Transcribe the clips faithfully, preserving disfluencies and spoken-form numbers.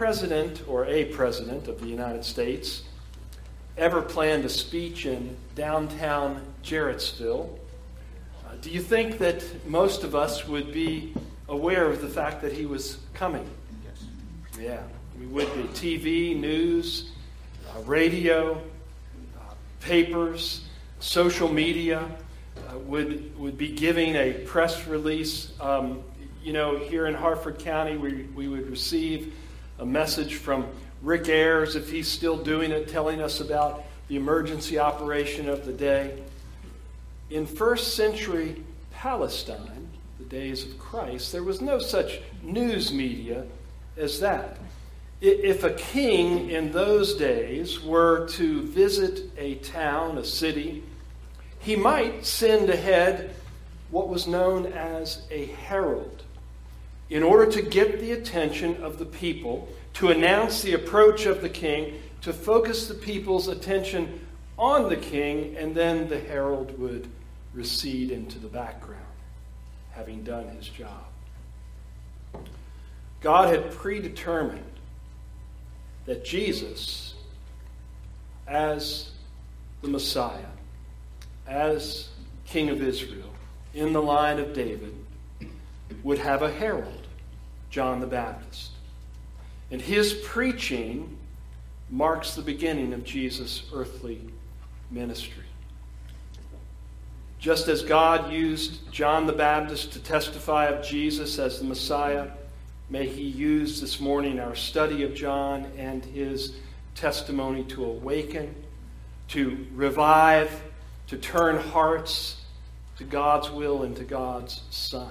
president or a president of the United States ever planned a speech in downtown Jarrettsville, uh, do you think that most of us would be aware of the fact that he was coming? Yes. Yeah, we would be. T V, news, uh, radio, uh, papers, social media uh, would would be giving a press release. Um, you know, here in Harford County, we, we would receive a message from Rick Ayers, if he's still doing it, telling us about the emergency operation of the day. In first century Palestine, the days of Christ, there was no such news media as that. If a king in those days were to visit a town, a city, he might send ahead what was known as a herald in order to get the attention of the people, to announce the approach of the king, to focus the people's attention on the king, and then the herald would recede into the background, having done his job. God had predetermined that Jesus, as the Messiah, as King of Israel, in the line of David, would have a herald, John the Baptist. And his preaching marks the beginning of Jesus' earthly ministry. Just as God used John the Baptist to testify of Jesus as the Messiah, may he use this morning our study of John and his testimony to awaken, to revive, to turn hearts to God's will and to God's Son.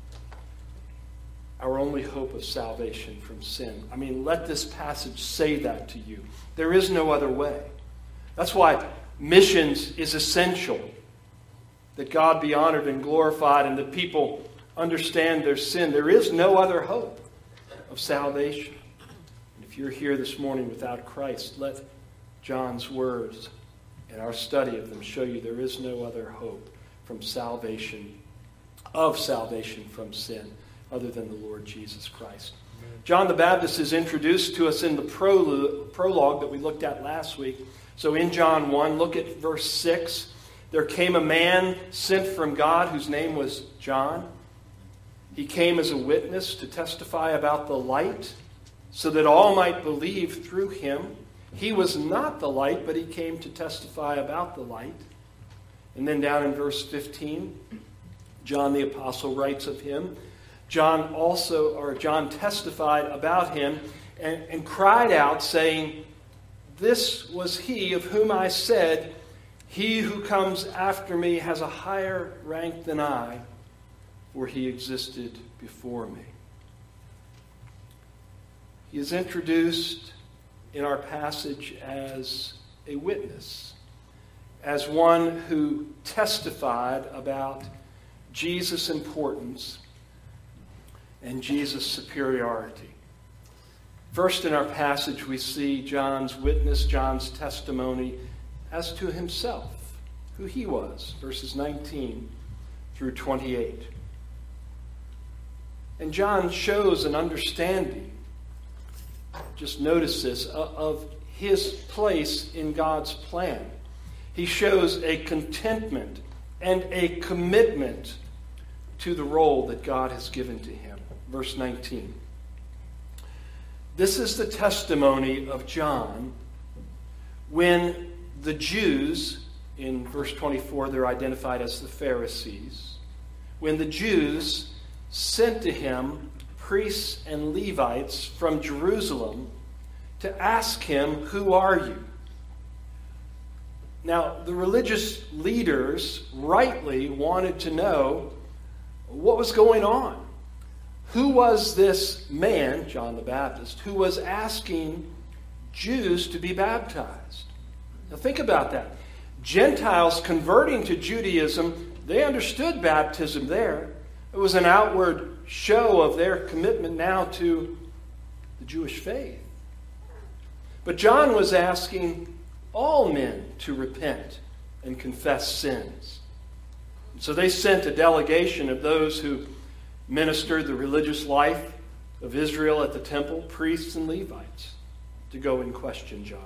Our only hope of salvation from sin. I mean, let this passage say that to you. There is no other way. That's why missions is essential. That God be honored and glorified and that people understand their sin. There is no other hope of salvation. And if you're here this morning without Christ, let John's words and our study of them show you there is no other hope from salvation, of salvation from sin, other than the Lord Jesus Christ. Amen. John the Baptist is introduced to us in the prologue, prologue that we looked at last week. So in John one, look at verse six. There came a man sent from God whose name was John. He came as a witness to testify about the light, so that all might believe through him. He was not the light, but he came to testify about the light. And then down in verse fifteen, John the Apostle writes of him, John also, or John testified about him and, and cried out, saying, "This was he of whom I said, he who comes after me has a higher rank than I, for he existed before me." He is introduced in our passage as a witness, as one who testified about Jesus' importance and Jesus' superiority. First in our passage we see John's witness, John's testimony as to himself, who he was, verses nineteen through twenty-eight. And John shows an understanding, just notice this, of his place in God's plan. He shows a contentment and a commitment to the role that God has given to him. Verse nineteen. This is the testimony of John when the Jews, in verse twenty-four, they're identified as the Pharisees, when the Jews sent to him priests and Levites from Jerusalem to ask him, "Who are you?" Now, the religious leaders rightly wanted to know what was going on. Who was this man, John the Baptist, who was asking Jews to be baptized? Now think about that. Gentiles converting to Judaism, they understood baptism there. It was an outward show of their commitment now to the Jewish faith. But John was asking all men to repent and confess sins. So they sent a delegation of those who ministered the religious life of Israel at the temple, priests and Levites, to go and question John.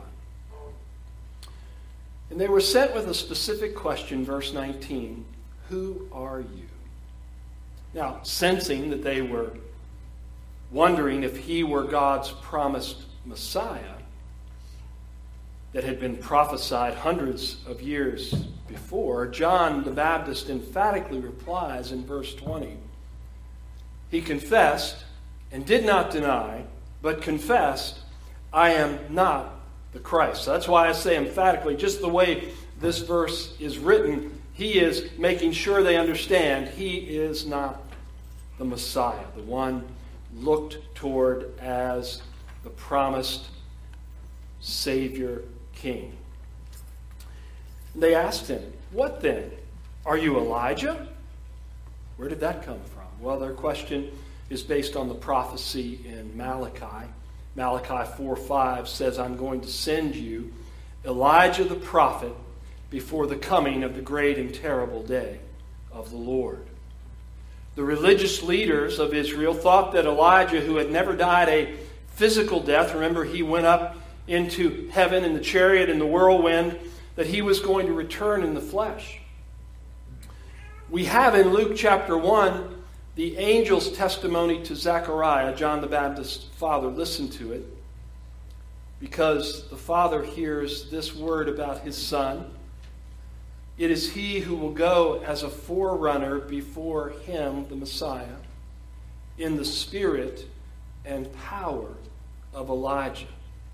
And they were sent with a specific question, verse nineteen, "Who are you?" Now, sensing that they were wondering if he were God's promised Messiah that had been prophesied hundreds of years before, John the Baptist emphatically replies in verse twenty. He confessed and did not deny, but confessed, "I am not the Christ." So that's why I say emphatically, just the way this verse is written, he is making sure they understand he is not the Messiah, the one looked toward as the promised Savior King. They asked him, "What then? Are you Elijah?" Where did that come from? Well, their question is based on the prophecy in Malachi. Malachi four five says, "I'm going to send you Elijah the prophet before the coming of the great and terrible day of the Lord." The religious leaders of Israel thought that Elijah, who had never died a physical death, remember he went up into heaven in the chariot in the whirlwind, that he was going to return in the flesh. We have in Luke chapter one the angel's testimony to Zechariah, John the Baptist's father. Listen to it, because the father hears this word about his son. "It is he who will go as a forerunner before him," the Messiah, "in the spirit and power of Elijah."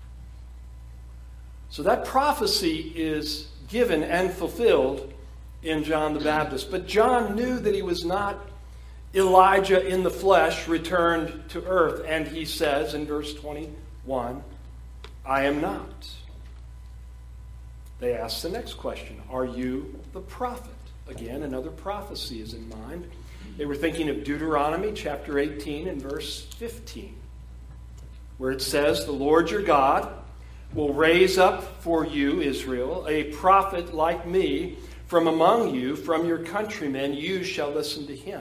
So that prophecy is given and fulfilled in John the Baptist. But John knew that he was not Elijah in the flesh returned to earth. And he says in verse twenty-one, "I am not." They ask the next question, "Are you the prophet?" Again, another prophecy is in mind. They were thinking of Deuteronomy chapter eighteen and verse fifteen, where it says, "The Lord your God will raise up for you, Israel, a prophet like me from among you, from your countrymen. You shall listen to him."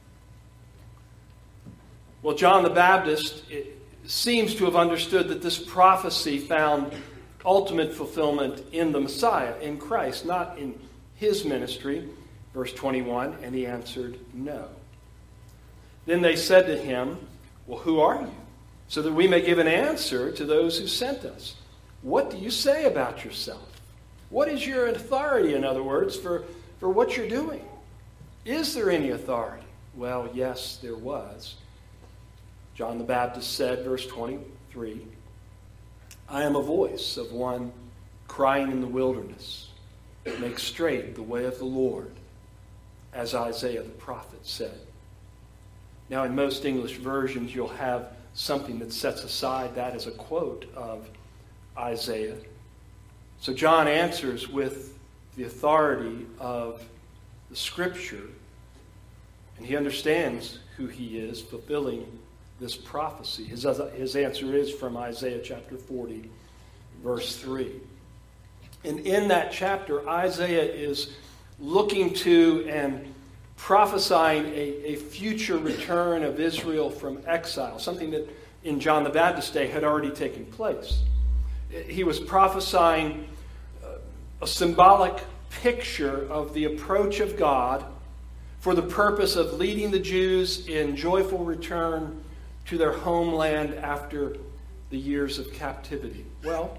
Well, John the Baptist seems to have understood that this prophecy found ultimate fulfillment in the Messiah, in Christ, not in his ministry. Verse twenty-one, "And he answered, no." Then they said to him, "Well, who are you? So that we may give an answer to those who sent us. What do you say about yourself? What is your authority, in other words, for, for what you're doing? Is there any authority?" Well, yes, there was. John the Baptist said, verse twenty-three, "I am a voice of one crying in the wilderness, make straight the way of the Lord, as Isaiah the prophet said." Now, in most English versions, you'll have something that sets aside that as a quote of Isaiah. So John answers with the authority of the Scripture, and he understands who he is, fulfilling this prophecy. His, his answer is from Isaiah chapter forty, verse three. And in that chapter, Isaiah is looking to and prophesying a, a future return of Israel from exile, something that in John the Baptist's day had already taken place. He was prophesying a symbolic picture of the approach of God for the purpose of leading the Jews in joyful return to their homeland after the years of captivity. Well,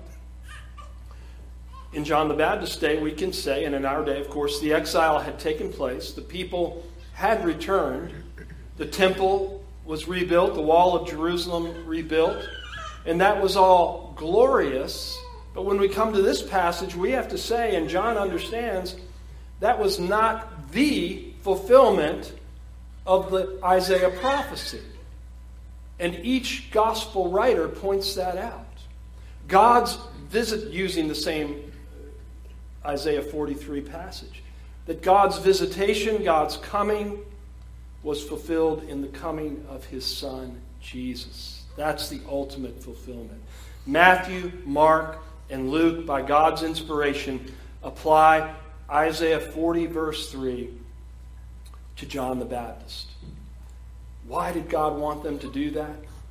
in John the Baptist's day, we can say, and in our day, of course, the exile had taken place. The people had returned. The temple was rebuilt, the wall of Jerusalem rebuilt, and that was all glorious. But when we come to this passage, we have to say, and John understands, that was not the fulfillment of the Isaiah prophecy. And each gospel writer points that out. God's visit, using the same Isaiah forty-three passage, that God's visitation, God's coming, was fulfilled in the coming of his Son, Jesus. That's the ultimate fulfillment. Matthew, Mark, and Luke, by God's inspiration, apply Isaiah forty, verse three, to John the Baptist. Why did God want them to do that?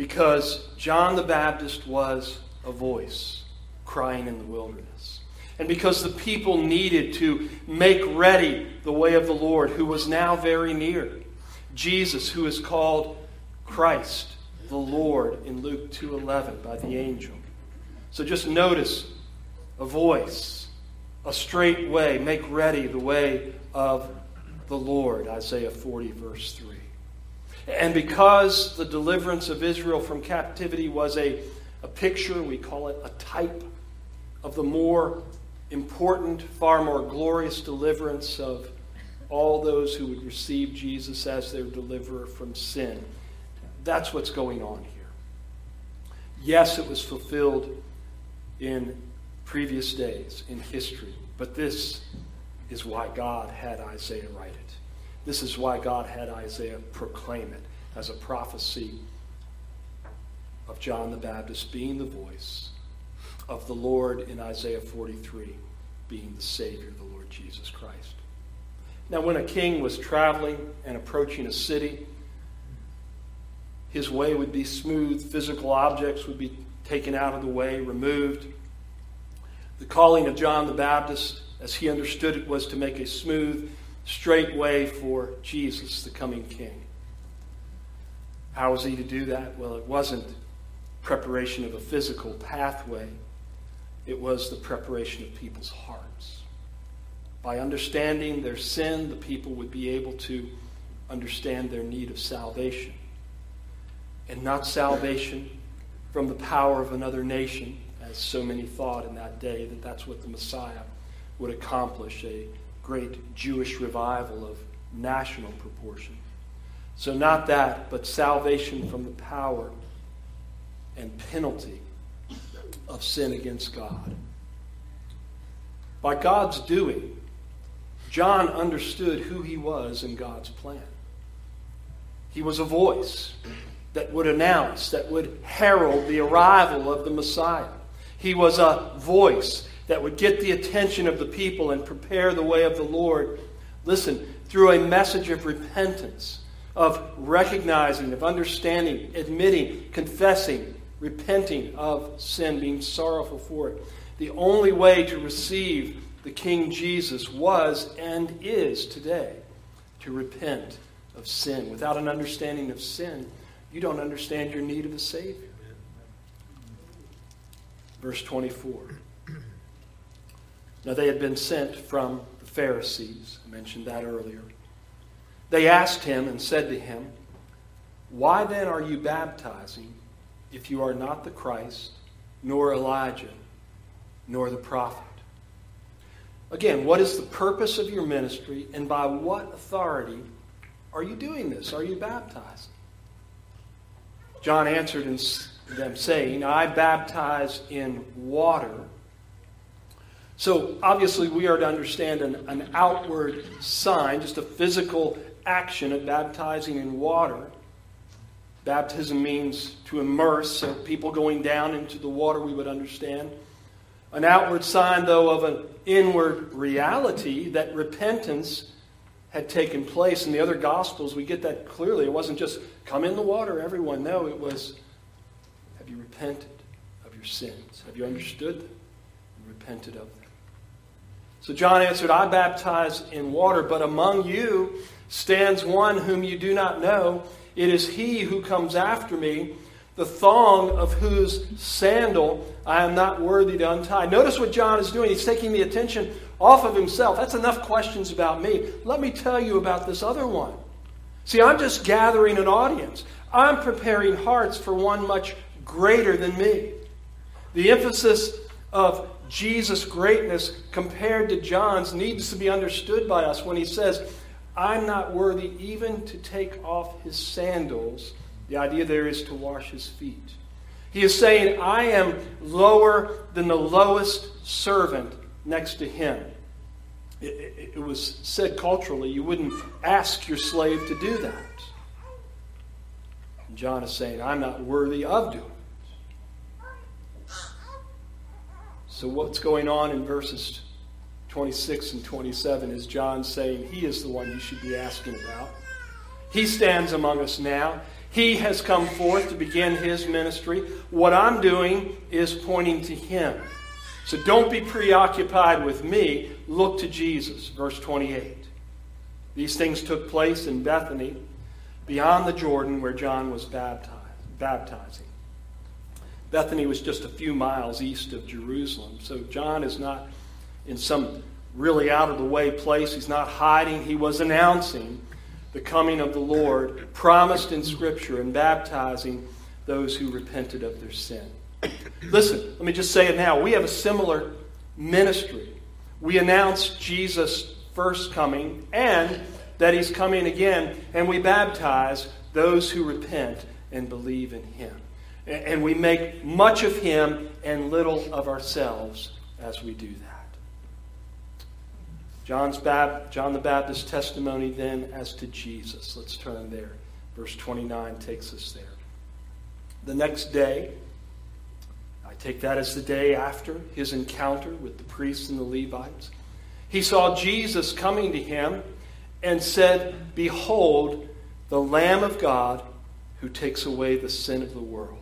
Because John the Baptist was a voice crying in the wilderness. And because the people needed to make ready the way of the Lord, who was now very near. Jesus, who is called Christ, the Lord, in Luke two eleven by the angel. So just notice a voice, a straight way, make ready the way of the Lord, Isaiah forty verse three. And because the deliverance of Israel from captivity was a, a picture, we call it a type, of the more important, far more glorious deliverance of all those who would receive Jesus as their deliverer from sin. That's what's going on here. Yes, it was fulfilled in previous days, in history, but this is why God had Isaiah write it. This is why God had Isaiah proclaim it as a prophecy of John the Baptist being the voice of the Lord in Isaiah forty-three, being the Savior, the Lord Jesus Christ. Now, when a king was traveling and approaching a city, his way would be smooth. Physical objects would be taken out of the way, removed. The calling of John the Baptist, as he understood it, was to make a smooth, straight way for Jesus, the coming king. How was he to do that? Well, it wasn't preparation of a physical pathway. It was the preparation of people's hearts. By understanding their sin, the people would be able to understand their need of salvation. And not salvation from the power of another nation, as so many thought in that day that that's what the Messiah would accomplish, a great Jewish revival of national proportion. So not that, but salvation from the power and penalty of sin against God. By God's doing, John understood who he was in God's plan. He was a voice that would announce, that would herald the arrival of the Messiah. He was a voice that would get the attention of the people and prepare the way of the Lord. Listen, through a message of repentance, of recognizing, of understanding, admitting, confessing, repenting of sin, being sorrowful for it. The only way to receive the King Jesus was and is today to repent of sin. Without an understanding of sin, you don't understand your need of a Savior. Verse twenty-four. Now they had been sent from the Pharisees. I mentioned that earlier. They asked him and said to him, "Why then are you baptizing if you are not the Christ, nor Elijah, nor the prophet?" Again, what is the purpose of your ministry, and by what authority are you doing this? Are you baptizing? John answered them saying, "I baptize in water." So obviously we are to understand an, an outward sign, just a physical action of baptizing in water. Baptism means to immerse, so people going down into the water we would understand. An outward sign, though, of an inward reality that repentance had taken place. In the other Gospels, we get that clearly. It wasn't just, come in the water, everyone. No, it was, have you repented of your sins? Have you understood them and repented of them? So John answered, "I baptize in water, but among you stands one whom you do not know. It is he who comes after me, the thong of whose sandal I am not worthy to untie." Notice what John is doing. He's taking the attention off of himself. That's enough questions about me. Let me tell you about this other one. See, I'm just gathering an audience. I'm preparing hearts for one much greater than me. The emphasis of Jesus' greatness compared to John's needs to be understood by us when he says, "I'm not worthy even to take off his sandals." The idea there is to wash his feet. He is saying, I am lower than the lowest servant next to him. It, it, it was said culturally, you wouldn't ask your slave to do that. And John is saying, I'm not worthy of doing it. So what's going on in verses twenty-six and twenty-seven is John saying he is the one you should be asking about. He stands among us now. He has come forth to begin his ministry. What I'm doing is pointing to him. So don't be preoccupied with me. Look to Jesus. Verse twenty-eight. These things took place in Bethany, beyond the Jordan, where John was baptized, baptizing. Bethany was just a few miles east of Jerusalem. So John is not in some really out-of-the-way place. He's not hiding. He was announcing the coming of the Lord, promised in Scripture, and baptizing those who repented of their sin. Listen, let me just say it now. We have a similar ministry. We announce Jesus' first coming and that he's coming again, and we baptize those who repent and believe in him. And we make much of him and little of ourselves as we do that. John's Bab- John the Baptist's testimony then as to Jesus. Let's turn there. Verse twenty-nine takes us there. The next day, I take that as the day after his encounter with the priests and the Levites, he saw Jesus coming to him and said, "Behold, the Lamb of God who takes away the sin of the world."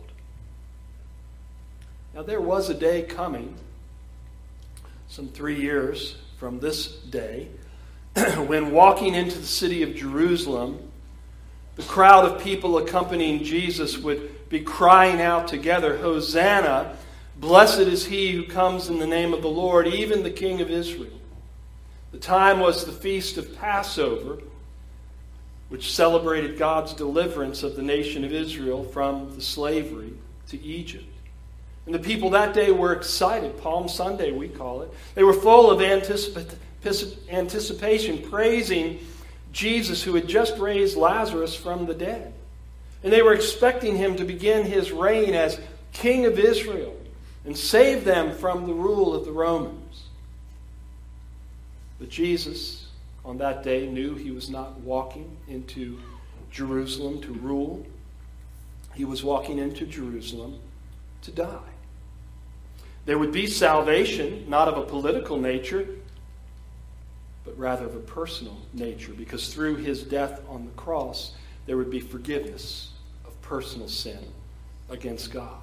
Now there was a day coming, some three years from this day, when walking into the city of Jerusalem, the crowd of people accompanying Jesus would be crying out together, "Hosanna, blessed is he who comes in the name of the Lord, even the King of Israel." The time was the feast of Passover, which celebrated God's deliverance of the nation of Israel from the slavery to Egypt. And the people that day were excited. Palm Sunday, we call it. They were full of anticip- anticipation, praising Jesus who had just raised Lazarus from the dead. And they were expecting him to begin his reign as King of Israel and save them from the rule of the Romans. But Jesus, on that day, knew he was not walking into Jerusalem to rule. He was walking into Jerusalem to die. There would be salvation, not of a political nature, but rather of a personal nature, because through his death on the cross, there would be forgiveness of personal sin against God.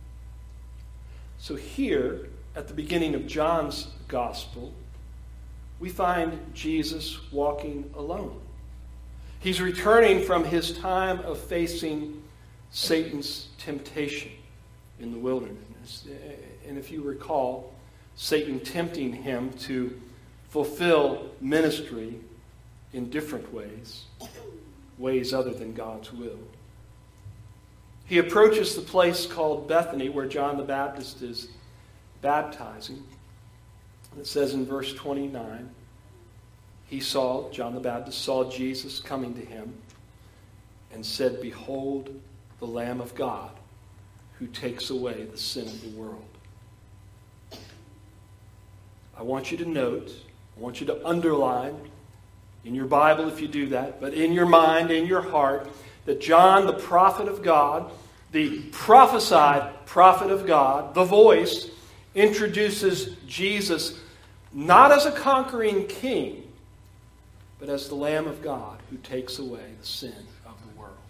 So here, at the beginning of John's gospel, we find Jesus walking alone. He's returning from his time of facing Satan's temptation in the wilderness. And if you recall, Satan tempting him to fulfill ministry in different ways, ways other than God's will. He approaches the place called Bethany, where John the Baptist is baptizing. It says in verse twenty-nine, he saw, John the Baptist saw Jesus coming to him and said, "Behold, the Lamb of God who takes away the sin of the world." I want you to note, I want you to underline in your Bible if you do that, but in your mind, in your heart, that John, the prophet of God, the prophesied prophet of God, the voice, introduces Jesus not as a conquering king, but as the Lamb of God who takes away the sin of the world.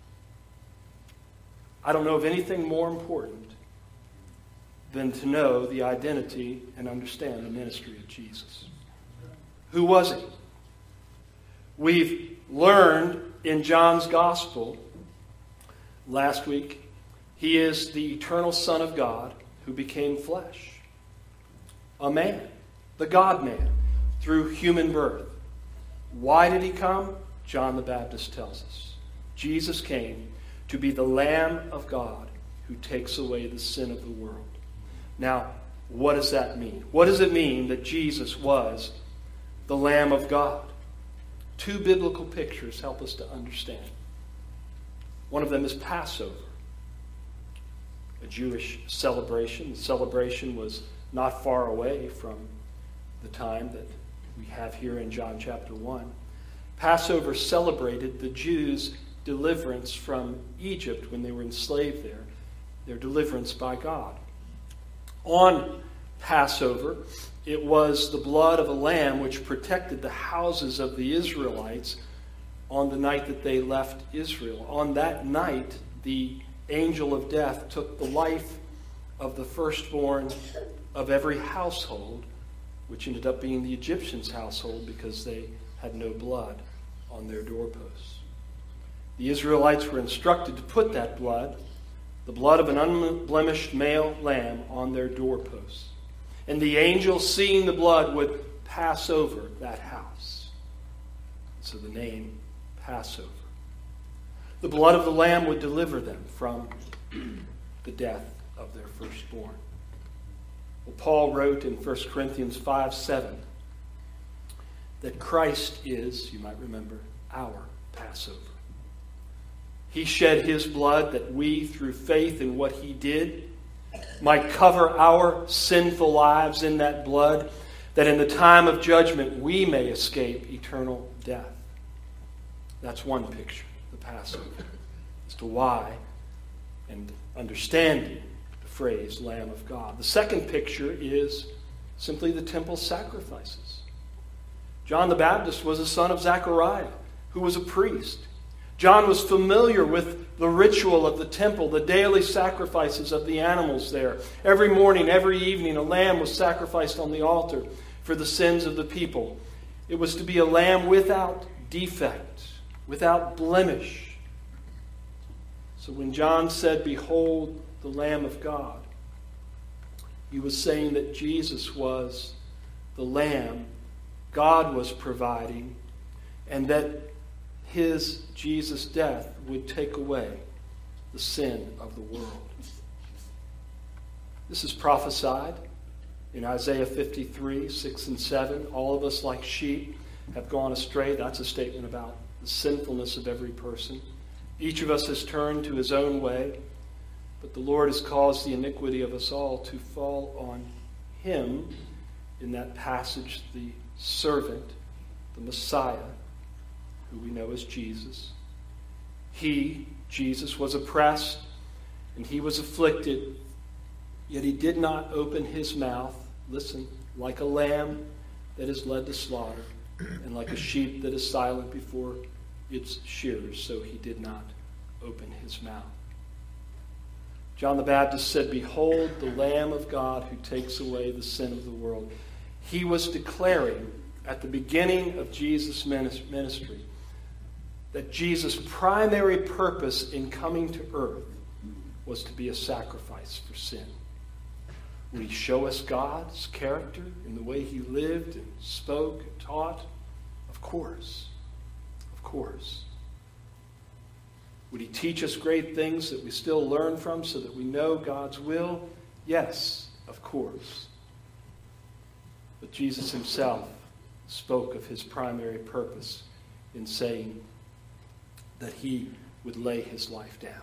I don't know of anything more important than to know the identity and understand the ministry of Jesus. Who was he? We've learned in John's Gospel last week, he is the eternal Son of God who became flesh. A man, the God-man, through human birth. Why did he come? John the Baptist tells us. Jesus came to be the Lamb of God who takes away the sin of the world. Now, what does that mean? What does it mean that Jesus was the Lamb of God? Two biblical pictures help us to understand. One of them is Passover, a Jewish celebration. The celebration was not far away from the time that we have here in John chapter one. Passover celebrated the Jews' deliverance from Egypt when they were enslaved there, their deliverance by God. On Passover, it was the blood of a lamb which protected the houses of the Israelites on the night that they left Israel. On that night, the angel of death took the life of the firstborn of every household, which ended up being the Egyptians' household because they had no blood on their doorposts. The Israelites were instructed to put that blood, the blood of an unblemished male lamb, on their doorposts. And the angel, seeing the blood, would pass over that house. So the name Passover. The blood of the lamb would deliver them from the death of their firstborn. Well, Paul wrote in First Corinthians five seven that Christ is, you might remember, our Passover. He shed his blood that we, through faith in what he did, might cover our sinful lives in that blood, that in the time of judgment we may escape eternal death. That's one picture, the Passover, as to why and understanding the phrase Lamb of God. The second picture is simply the temple sacrifices. John the Baptist was a son of Zechariah, who was a priest. John was familiar with the ritual of the temple, the daily sacrifices of the animals there. Every morning, every evening, a lamb was sacrificed on the altar for the sins of the people. It was to be a lamb without defect, without blemish. So when John said, "Behold the Lamb of God," he was saying that Jesus was the lamb God was providing, and that his, Jesus' death would take away the sin of the world. This is prophesied in Isaiah fifty-three, six and seven. All of us like sheep have gone astray. That's a statement about the sinfulness of every person. Each of us has turned to his own way, but the Lord has caused the iniquity of us all to fall on him. In that passage, the servant, the Messiah, who we know as Jesus. He, Jesus, was oppressed and he was afflicted, yet he did not open his mouth, listen, like a lamb that is led to slaughter, and like a sheep that is silent before its shearers, so he did not open his mouth. John the Baptist said, "Behold the Lamb of God who takes away the sin of the world." He was declaring at the beginning of Jesus' ministry that Jesus' primary purpose in coming to earth was to be a sacrifice for sin. Would he show us God's character in the way he lived and spoke and taught? Of course. Of course. Would he teach us great things that we still learn from so that we know God's will? Yes, of course. But Jesus himself spoke of his primary purpose in saying that he would lay his life down,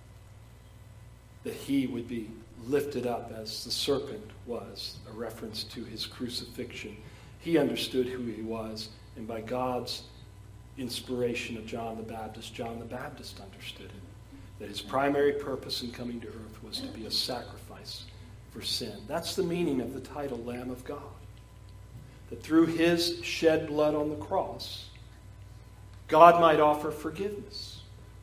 that he would be lifted up as the serpent was, a reference to his crucifixion. He understood who he was, and by God's inspiration of John the Baptist, John the Baptist understood it, that his primary purpose in coming to earth was to be a sacrifice for sin. That's the meaning of the title Lamb of God. That through his shed blood on the cross, God might offer forgiveness,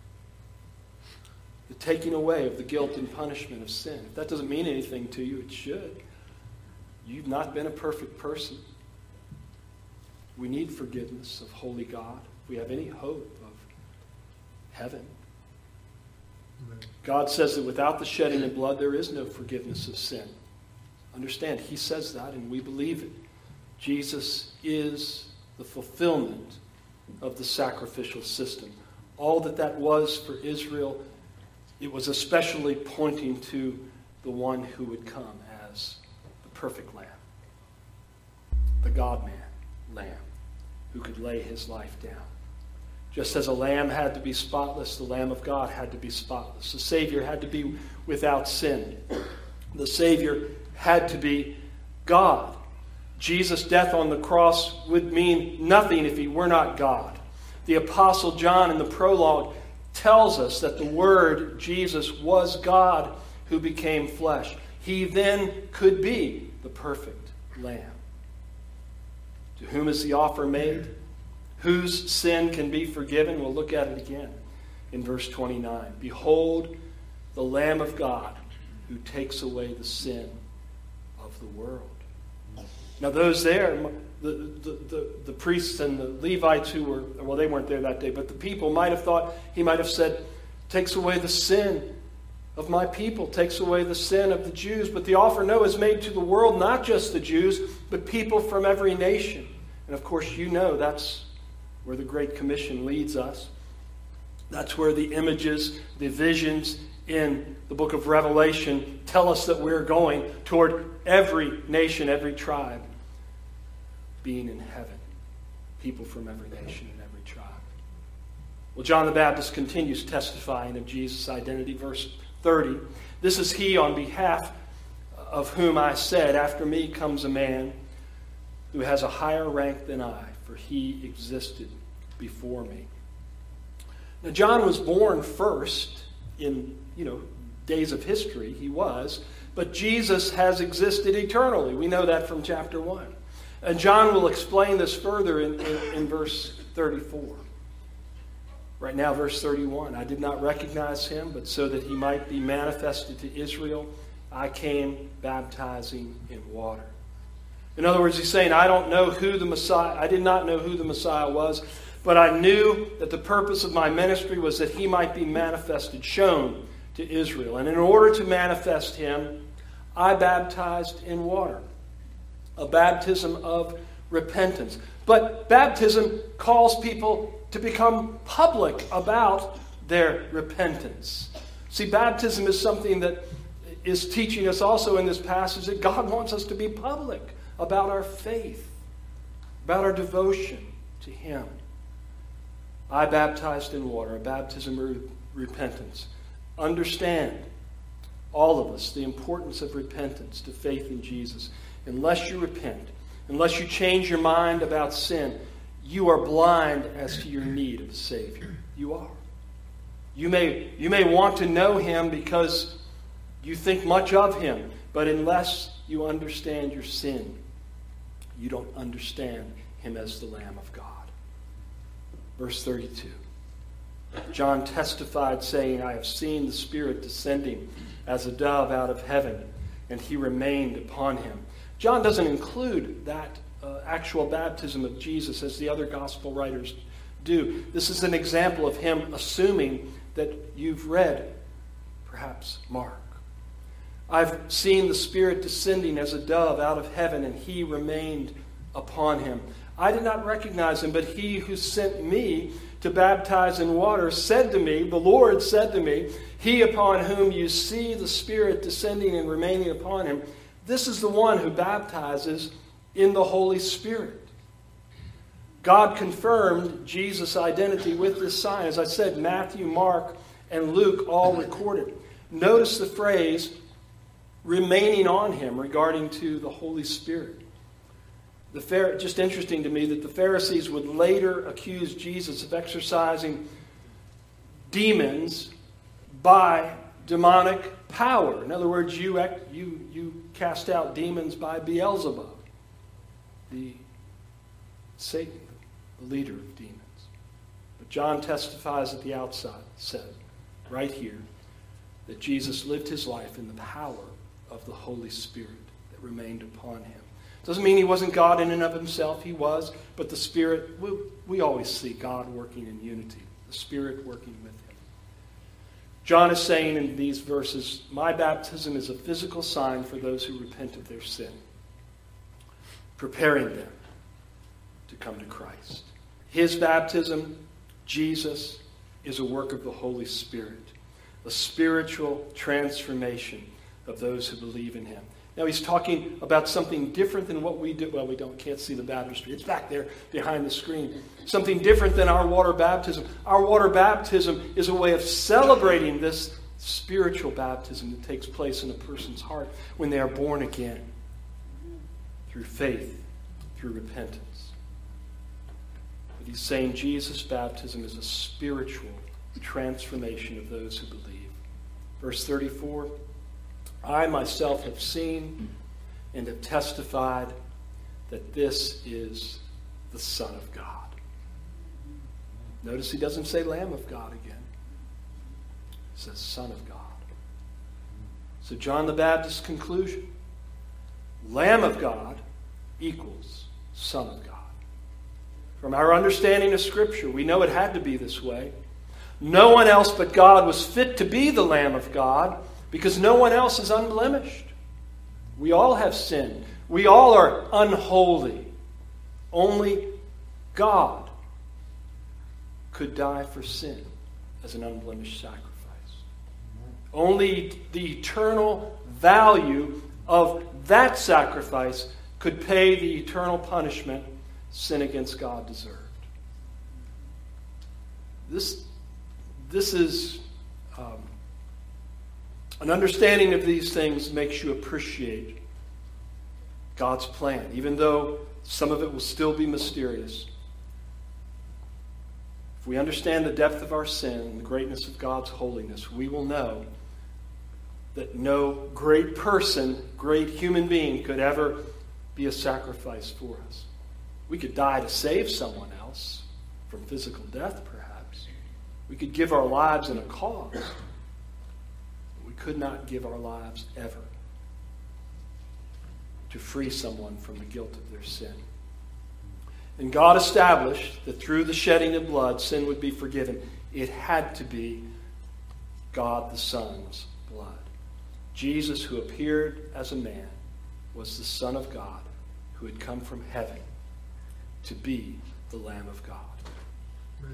the taking away of the guilt and punishment of sin. If that doesn't mean anything to you, it should. You've not been a perfect person. We need forgiveness of holy God if we have any hope of heaven. Amen. God says that without the shedding of blood, there is no forgiveness of sin. Understand, he says that, and we believe it. Jesus is the fulfillment of the sacrificial system. All that that was for Israel, it was especially pointing to the one who would come as the perfect lamb, the God-man lamb, who could lay his life down. Just as a lamb had to be spotless, the Lamb of God had to be spotless. The Savior had to be without sin. The Savior had to be God. Jesus' death on the cross would mean nothing if he were not God. The Apostle John in the prologue tells us that the Word, Jesus, was God who became flesh. He then could be the perfect Lamb. To whom is the offer made? whose sin can be forgiven? We'll look at it again in verse twenty-nine. Behold, the Lamb of God who takes away the sin of the world. Now those there, the, the, the, the priests and the Levites who were, well, they weren't there that day, but the people might have thought, he might have said, takes away the sin of my people, takes away the sin of the Jews. But the offer, no, is made to the world, not just the Jews, but people from every nation. And of course, you know that's where the Great Commission leads us. That's where the images, the visions in the book of Revelation tell us that we're going toward every nation, every tribe being in heaven. People from every nation and every tribe. Well, John the Baptist continues testifying of Jesus' identity. Verse thirty. This is he on behalf of whom I said, after me comes a man who has a higher rank than I, for he existed before me. Now, John was born first in, you know, days of history. He was. But Jesus has existed eternally. We know that from chapter one. And John will explain this further in, in, in verse thirty-four. Right now, verse thirty-one. I did not recognize him, but so that he might be manifested to Israel, I came baptizing in water. In other words, he's saying, I don't know who the Messiah, I did not know who the Messiah was, but I knew that the purpose of my ministry was that he might be manifested, shown to Israel. And in order to manifest him, I baptized in water. A baptism of repentance. But baptism calls people to become public about their repentance. See, baptism is something that is teaching us also in this passage that God wants us to be public about our faith, about our devotion to him. I baptized in water, a baptism of repentance. Understand, all of us, the importance of repentance to faith in Jesus. Unless you repent, unless you change your mind about sin, you are blind as to your need of a Savior. You are. You may, you may want to know him because you think much of him, but unless you understand your sin, you don't understand him as the Lamb of God. Verse thirty-two. John testified, saying, I have seen the Spirit descending as a dove out of heaven, and he remained upon him. John doesn't include that uh, actual baptism of Jesus as the other gospel writers do. This is an example of him assuming that you've read, perhaps, Mark. I've seen the Spirit descending as a dove out of heaven, and he remained upon him. I did not recognize him, but he who sent me to baptize in water said to me, the Lord said to me, he upon whom you see the Spirit descending and remaining upon him, this is the one who baptizes in the Holy Spirit. God confirmed Jesus' identity with this sign. As I said, Matthew, Mark, and Luke all recorded. Notice the phrase, remaining on him, regarding to the Holy Spirit. The Phar- just interesting to me that the Pharisees would later accuse Jesus of exercising demons by demonic power. In other words, you, you, you cast out demons by Beelzebub, the Satan, the leader of demons. But John testifies at the outset, said, right here, that Jesus lived his life in the power of the Holy Spirit that remained upon him. Doesn't mean he wasn't God in and of himself. He was. But the Spirit, we, we always see God working in unity. The Spirit working with him. John is saying in these verses, my baptism is a physical sign for those who repent of their sin. Preparing them to come to Christ. His baptism, Jesus, is a work of the Holy Spirit. A spiritual transformation of those who believe in him. Now he's talking about something different than what we do. Well, we don't can't see the baptistry. It's back there behind the screen. Something different than our water baptism. Our water baptism is a way of celebrating this spiritual baptism that takes place in a person's heart when they are born again through faith, through repentance. But he's saying Jesus' baptism is a spiritual transformation of those who believe. Verse thirty-four. I myself have seen and have testified that this is the Son of God. Notice he doesn't say Lamb of God again. He says Son of God. So John the Baptist's conclusion, Lamb of God equals Son of God. From our understanding of Scripture, we know it had to be this way. No one else but God was fit to be the Lamb of God because no one else is unblemished. We all have sinned. We all are unholy. Only God could die for sin as an unblemished sacrifice. Only the eternal value of that sacrifice could pay the eternal punishment sin against God deserved. This, this is um, an understanding of these things makes you appreciate God's plan, even though some of it will still be mysterious. If we understand the depth of our sin and the greatness of God's holiness, we will know that no great person, great human being could ever be a sacrifice for us. We could die to save someone else from physical death, perhaps. We could give our lives in a cause. But we could not give our lives ever to free someone from the guilt of their sin. And God established that through the shedding of blood, sin would be forgiven. It had to be God the Son's blood. Jesus, who appeared as a man, was the Son of God who had come from heaven to be the Lamb of God. Amen.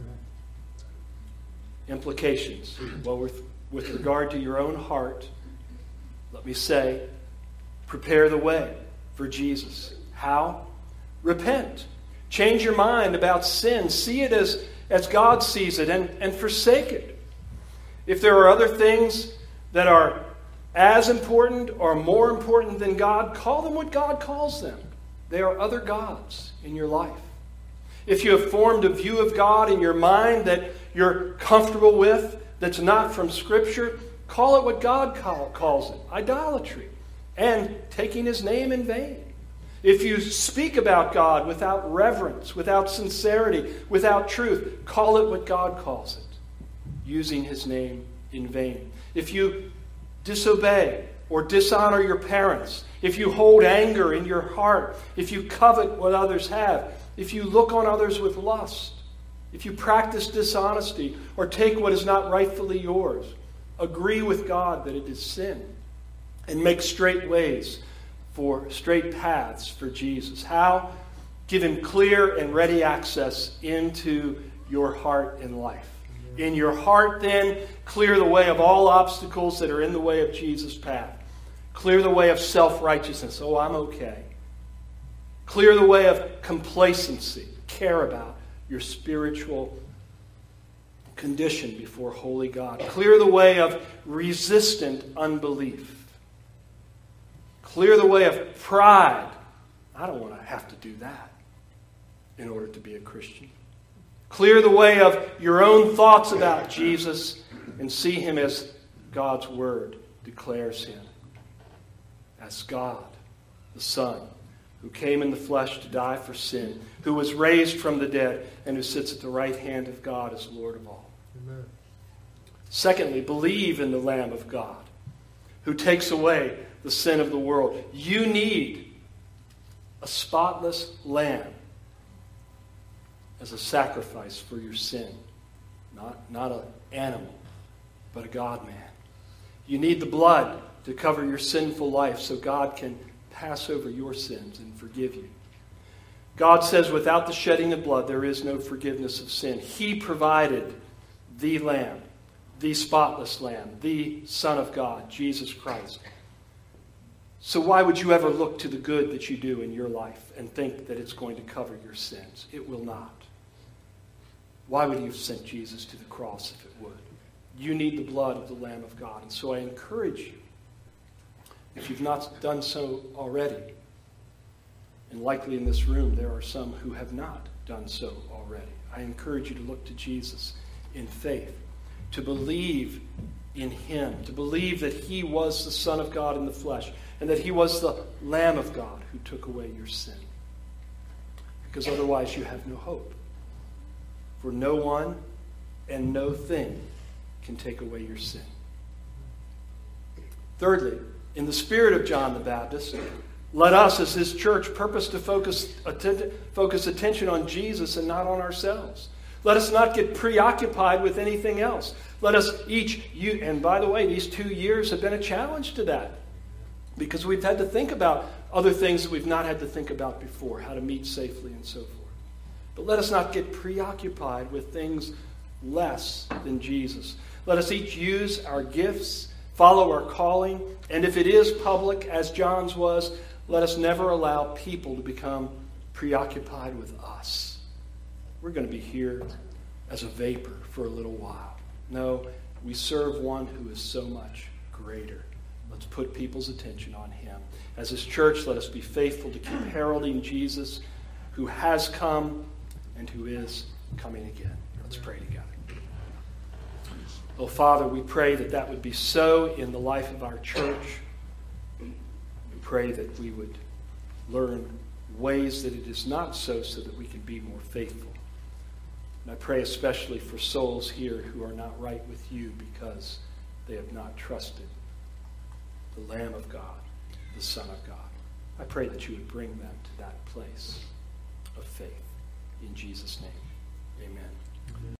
Implications. Well, with, with regard to your own heart, let me say, prepare the way for Jesus. How? Repent. Change your mind about sin. See it as, as God sees it and, and forsake it. If there are other things that are as important or more important than God, call them what God calls them. They are other gods in your life. If you have formed a view of God in your mind that you're comfortable with, that's not from Scripture, call it what God call, calls it, idolatry, and taking His name in vain. If you speak about God without reverence, without sincerity, without truth, call it what God calls it, using His name in vain. If you disobey or dishonor your parents, if you hold anger in your heart, if you covet what others have, if you look on others with lust, if you practice dishonesty or take what is not rightfully yours, agree with God that it is sin and make straight ways for straight paths for Jesus. How? Give Him clear and ready access into your heart and life. In your heart, then, clear the way of all obstacles that are in the way of Jesus' path. Clear the way of self-righteousness. Oh, I'm okay. Clear the way of complacency. Care about your spiritual condition before holy God. Clear the way of resistant unbelief. Clear the way of pride. I don't want to have to do that in order to be a Christian. Clear the way of your own thoughts about Jesus and see Him as God's Word declares Him. As God, the Son, who came in the flesh to die for sin, who was raised from the dead, and who sits at the right hand of God as Lord of all. Amen. Secondly, believe in the Lamb of God, who takes away the sin of the world. You need a spotless lamb as a sacrifice for your sin. Not, not an animal, but a God-man. You need the blood to cover your sinful life so God can pass over your sins and forgive you. God says without the shedding of blood there is no forgiveness of sin. He provided the Lamb, the spotless Lamb, the Son of God, Jesus Christ. So why would you ever look to the good that you do in your life and think that it's going to cover your sins? It will not. Why would you have sent Jesus to the cross if it would? You need the blood of the Lamb of God. And so I encourage you, if you've not done so already, and likely in this room there are some who have not done so already, I encourage you to look to Jesus in faith, to believe in Him, to believe that He was the Son of God in the flesh, and that He was the Lamb of God who took away your sin. Because otherwise you have no hope For no one and no thing can take away your sin. Thirdly, in the spirit of John the Baptist, let us as his church purpose to focus, atten- focus attention on Jesus and not on ourselves. Let us not get preoccupied with anything else. Let us each, you, and by the way, these two years have been a challenge to that, because we've had to think about other things that we've not had to think about before, how to meet safely and so forth. But let us not get preoccupied with things less than Jesus. Let us each use our gifts, follow our calling, and if it is public, as John's was, let us never allow people to become preoccupied with us. We're going to be here as a vapor for a little while. No, we serve one who is so much greater. Let's put people's attention on him. As his church, let us be faithful to keep heralding Jesus, who has come and who is coming again. Let's pray together. Oh, Father, we pray that that would be so in the life of our church. We pray that we would learn ways that it is not so, so that we can be more faithful. And I pray especially for souls here who are not right with you because they have not trusted the Lamb of God, the Son of God. I pray that you would bring them to that place of faith. In Jesus' name, amen.